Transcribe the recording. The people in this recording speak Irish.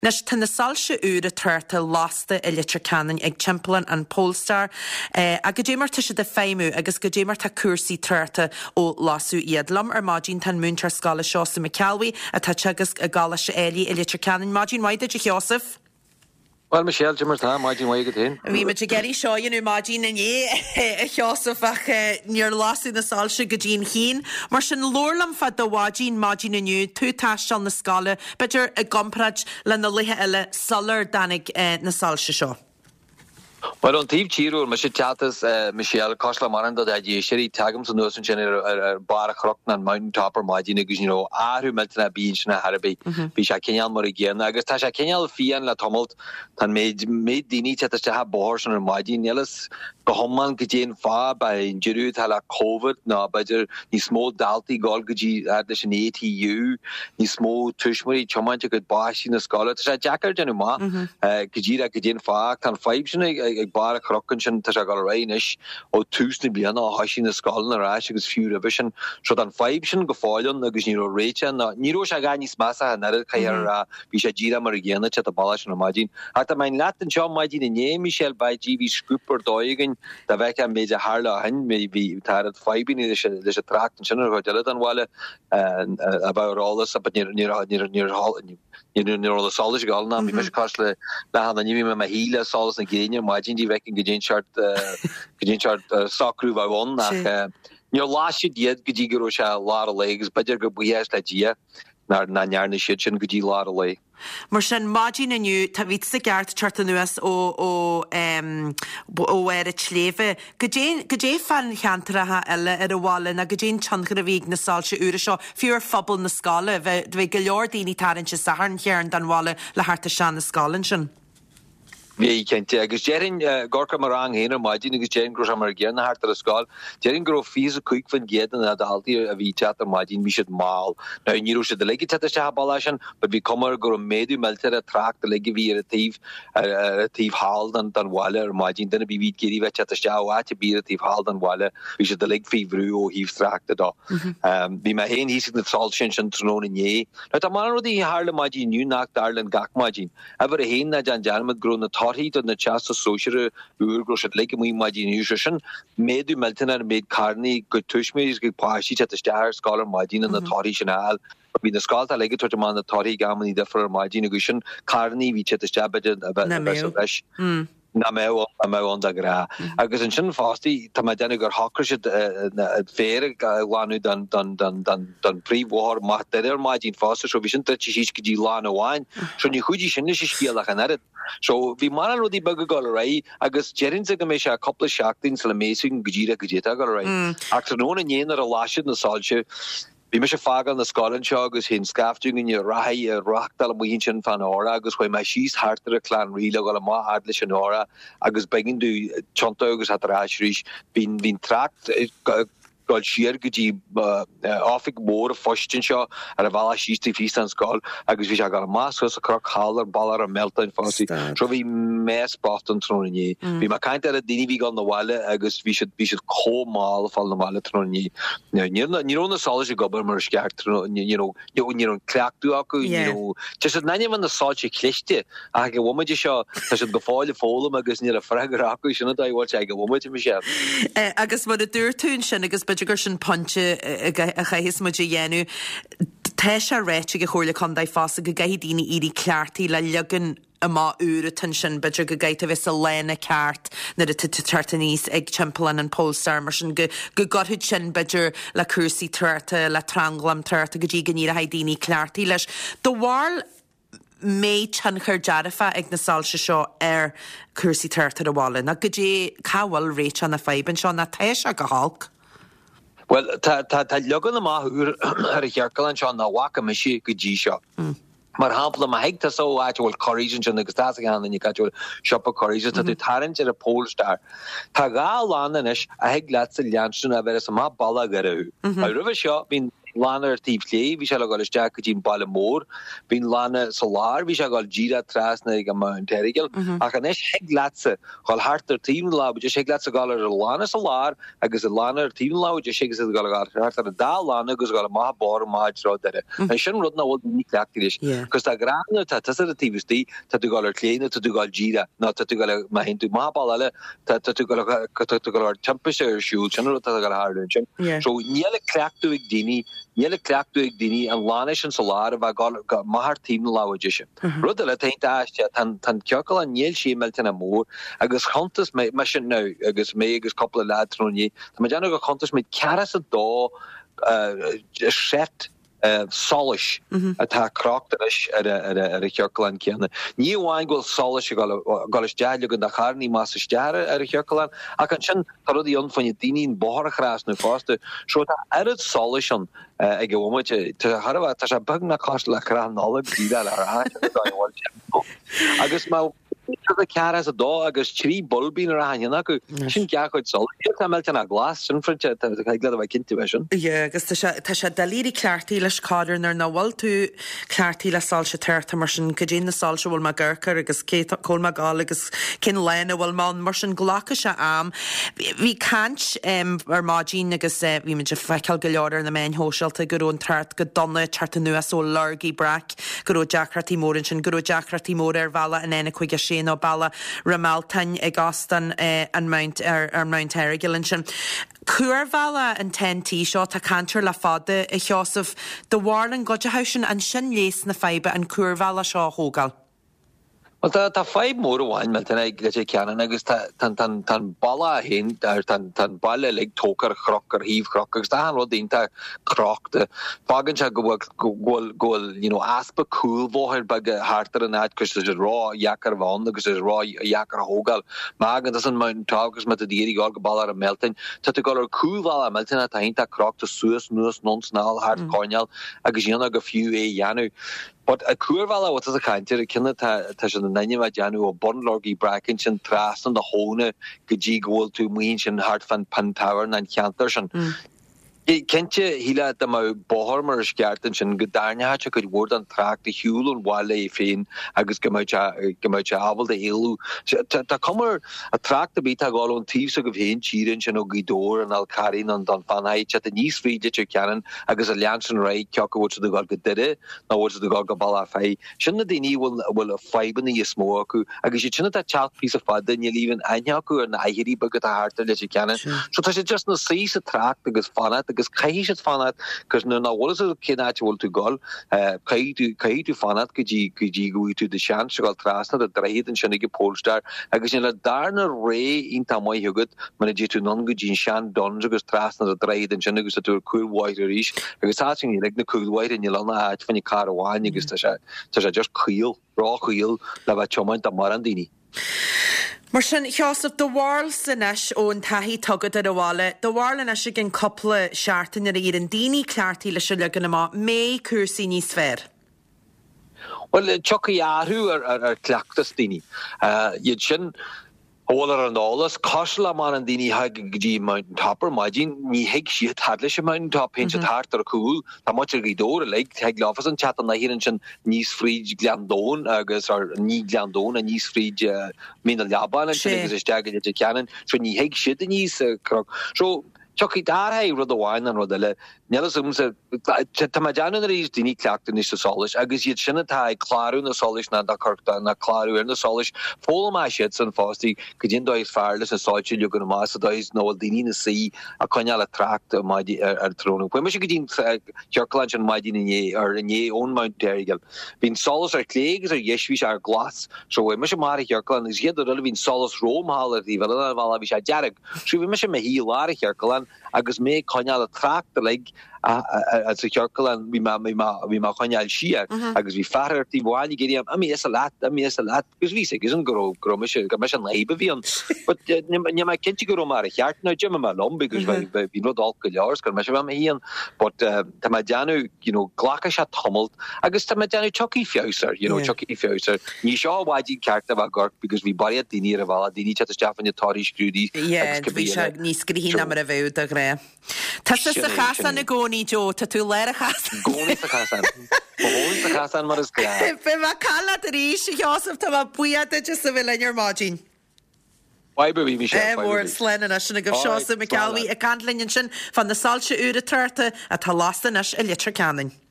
Nes tan na salse ure tuirta lásta I litir canan ag Champlain an Polestar a go démar tuise de féimú agus go démar tá cuasaí tuirta ó lású iad lam mágin tan múntar scala seo sa McCalwy a tá tegus a gala se éli I litir canan mágin waide de Joseph. Well, Michelle, Jimmer Tam, Mágin waige tin. We me geri seo you mágin an é Joseph ach níor lású na salse go dín hín mar sin lórlam fa do mágin aniu tú táisteal na scala beidir a gomprad le na lithe eile salar danig na salse seo. Well, on tíb tíúr me sé tetas Michelle Cosla Maranda a dé séí tagam san nuas sin bar chrochna an Mountain Topper Mágin agus áhrú meltena bín sinna Harbí bhí sé ceal mar géan agus tá sé ceal fian le tomult tan méid daoine te ha bór san an Mágin nelas go homman go déan fá ba injurú tal a COVID ná beidir ní smó daltaí gáil go dtí leis an ATU ní smó tuismarí chomainte go báisí na scala tá sé Jackar denú má go dtí a go déan fá tan faib sin ag bar crochan sin tá sé gal réinis ó túsna bliana á haisí na scala ará agus fiú revision so an faib sin go fáilean agus ní réite ná níró se ga níos massa na caiar a bhí sé ddíra mar géanana te a balla an Mágin a tá main leat an seo Mágin iné Michelle by GV Scooper dóigan da bheith an méid a hála hain mé bhí tá a faibin leis a tracht an sinnar go deile an bhile a bhrálas a níor solis galna bhí me cosle le hanna níhí me híle solas na géine Mágin dí bheith go dé sacrú bhhain nach níor láisi diad go dtí gur se lá a legus beidir go buhéis le dia na nearna siad sin go dtí lá a lei. Mar sin mágin aniu tá ví sa gart charta nuas ó a tléve. Go dé fan cheantaratha eile ar a bháin a go dé tanchar a bhíh na sáilse úra seo fiúr fphobal na scala bheith go leor daoine tarann se saharn chearan dan bhála le harta sean na scálan sin. Wie kent agus jerin gorka marang heen Mágin agus jerin gro mar géan na hart a scal jerin gro fies a kuik van géden a dalti a vi chat Mágin mi mal na niro se de legi te ha ballchen but vi kommer go medu melter a track de legi vi tíf hall dan wall Mágin den bi vi geri ve chat a bi tíf hall dan wall vi se de leg fi vru og hif trakte da vi ma heen hi de salchen trono nie na man rodi harle Mágin nu nak darlen gak Mágin ever heen na jan met gro na Tarhí na chasta sociare úr se le mí Mágin sin méú meltenar méid carní go tuisméis go páí te stair sskalar Mágin na Tarhí sin all. Bhí na sáilta le tu man na Tarhí gaman í defar Mágin agus sin carní hí te stabe leis. Na mé an a gra agus an sin fástí tá déna gur hakar se fér bháú dan príomhhar má ar Mágin fásta so bhí sin sí go dtí lá amháin so ní chuidí sinna sé scéalach an arid so bhí mar an rudí bag go ra agus jerin go mé se a coppla seachtain sa le méisiún godíra go déta go ra ach nóna néanaar a láisiid na sáilte Bhí me se fágan na Scotland seo agus hén scaftún in raí a rachtal mu hin sin fan ára agus chuoi mai síos hartar a chlán riile go le má hard leis an ára agus begin dú chonta agus hat ráisrís bhín tracht gáil siar go dtí áfik mór a fostin seo ar a bhela sístí fi an sáil agus bhí se gal más a croch hálar ballar a meltain fásí so bhí més bast an trónaní bhí mar caiint ar a daine bhí gan na bhile agus bhí si cómáil fall na bhile trónaní nírónna sála sé gobar mar sceart ní an creachtú acu just naine man na sáilte chléiste a go bhmuide seo tá si go fáile fólam agus ní a freigar acu sinna bhil ag go bhmuide me sé agus bud a dúirtún sin agus gur sin ponte a chaihis muidir dhéanú Tá se réite go chóirla chun fása go gaithí daoine irí ceartaí le legan a má úra tan sin beidir go gaita bheits a lena ceart na a tuirta níos ag Champlain an Polestar mar sin go gothuid sin beidir le cuasaí tuirta le tranglam tuirta go dtí gníir a daoine ceartaí leis do bháil méid tan chur dearafa ag na sáilse seo ar cuasaí tuirta a bhála na go dtí cabhfuil réit an na feiban seo na téis a go hálc. Well, tá legan na máthúr ar a chearcalan seo na bhacha me si go dtí seo. Mar hapla ma heigta so actual corrigan sin agus tá gan in actual shop corrigan tá tú tarint ar a Polestar. Tá gá lánanis a heig leat sa leanstún a bheits a má balla garú. A rubh seo bín lana tíb lé, vi se gal Jack dín ball mór, bín lana solar, vi se gal gira trasna go Mount Terigel, a gan is heglatse gal hartar team la, just heglatse gal lana solar, agus a lana team la, just sé gal hartar a da lana agus gal ma bar maidrá dere. En sin rudna bhil ní cleachtiris, cos tá grana tá tas a tíbistí, tá tú gal léine, tá tú gal gira, ná tá tú gal ma hin tú ma ball eile, tá tú gal temperature shoe, sin tá gal hardin. So níle cleachtu ag dini, níle cleachtu ag dini an lanish an solar a gal mahar team la jiise. Rudle teint aiste tan ceocal an níl sí melten a mór, agus chantas me sin now, agus mé agus couple lads runní, tá ma jana go chantas mit caras a dó set solish atá crachtaris ar a cheocalan ceanna. Ní bháin ghfuil solish gal is dead legan a charní más is deara ar a cheocalan, ach an sin tar rudí anfanne daoine bóthar chrás na fásta, so tá airad solish an ag bhhaite, tá harabh tá sé bag na cáiste le chrán nála bída le ar agus má a ceras a dó agus trí bulbín ar haine go sin ceachuid sol. Tá melten a glas sin frinte glad a cinnti sin. Agus tá sé dalíí ceartí leis cáidir ar nóhil tú ceartí le sáil se teirta mar sin go dé na sáil se bhfuil me ggurchar agus cóil me gáil agus cin lena bhfuil má mar sin ghlacha se am. Bhí cant ar mádín agus bhí me de feiceil go leir na main hóseilta gurún tart go donna tarta nuas ó largaí brac gurú deachratí mórin sin gurú deachratí mór ar bhela in éna chuige sé ó balla ramaltain ag gastan an Mount Mount Terigil sin. Cuarhela an tentí seo tá cantar le fada I cheosamh do bhharlan goidehausin an sin léas na feibe an cuarhela seo hógal. Well, tá five mór bháin melten ag le ceanan agus tan balla hen tan balle leg tócar chrochar híh chroch agus tá an rud dínta crochta fagan se gohfuil aspa cool bhóthir bag hartar an áid cos is rá jacar bhán agus is rá jacar hógal mágan as an Mount Tágus met a díri gáil go ball ar a meltin tá tú gáil ar coolhil a meltin a taínta crochta suas nuas nonsnál hart cáineal agus dhéana go fiú dheanú. But a cuarhela wat is a kaintir kinne ta sin an naine wat janu o bonlorgi braken sin tras an de hone geji goal to muin sin hart van Pantower an canter sin. Kentje hila da ma boharmer skearten sin gedarne hat go woord an track de hiúl an wale féin agus gemoutja abel de elu. Da kommer a track de beta gal an tíf so go féin chirin sin o gidor an alkarin an dan fanheit at nís friide kennen agus a leansen rei kjake wat de gal gedide na wat de gal ball fei. Sinnne déní will a feiben i smó aku agus sinnne dat chat piece of fad den je lieven einjaku an airi buget a hart le kennen. So ta just na si a track agus fanat agus caiis het fanat cos na wol is kinna wol to gol cai tu fanat goji go to de chance gal trasna de dreid en sinnige polstar agus in la darna ré in ta mai hugut man je to non gojin shan don agus trasna de dreid en sinnige to cool white ris agus hatching like na cool white en jelana hat van die karawan agus ta just cool raw cool la va chomant ta marandini. Mar sin cheosamh do bhharl sanis ón taithí tugad ar a bhála, do bhharlan is gin coppla seaartain ar iad an daoine ceartaí leis legan amá mé cuasaí níos fearr. Well, chuckaí áthú ar cleachtas daoine. Iad sin Ólar an álas, cosla man an dini haig gdí Mountain Topper, maidin ní heig siad hadlis a Mountain Top hen siad hart ar cool, tá much ar gidóra leik, heig lafas an chat an na hirin sin níos fríd glandón, agus ar ní glandón a níos fríd mín al jaban an sin agus is deagad a ceanan, so ní heig siad a níos crog. So, chuckaí dárhaig rud a bháin an rud eile, Nelas tá ma deanna rís daoine cleachtain is sa solis, agus iad sinna tá clárú na solis na curta na clárú ar na solis, fóla mai siad san fástí go dtíon dóis fearlas na sáilte legan más a dóis nóil daoine na sí a coineal a tracht ar trónú. Pwy me sé go dtíon ceorclaint an maidin ar iné ón Mount Terigil. Bhín solis ar clégus ar dhéisvís ar glas, so me sé mar ceorclaint is iad ar bhín solis rómhall ar dhíh a bhla bhí sé dearag. So bhí me sé me hí lára ceorclaint agus mé coineal a tracht a leig a ceorcalan bhí má choineáil siar agus bhí fearr tí bháinnig géiríam a mí is a leat gus bhí gus an go me an leibe bhíon ní mai cinnti go mar a cheart ná Jim me lom gus bhí nó dal go lears gur me se bh híon, but tá mai deanú ghlacha se tomult agus tá mai deanú choí fiosar choí fiosar. Ní seo bhaidí ceart a bh gort because bhí bariad daoine a bhla daoine te Stefan táí scrúdí bhí se níos scríhí am a bheith a gré. Tá sa chasan na gcónaí gcónaí Jo tá tú leirechas. Gcónaí sa chasan. Gcónaí sa chasan mar is gra. Be ma calla a ríis Joseph tá buiad just sa bhfuil in your margin. Fiber bhí sé. Mór slenna sinna go seosa me ceí a canlinn sin fan na sáilte úra tuirta a tá lástan a litre canin.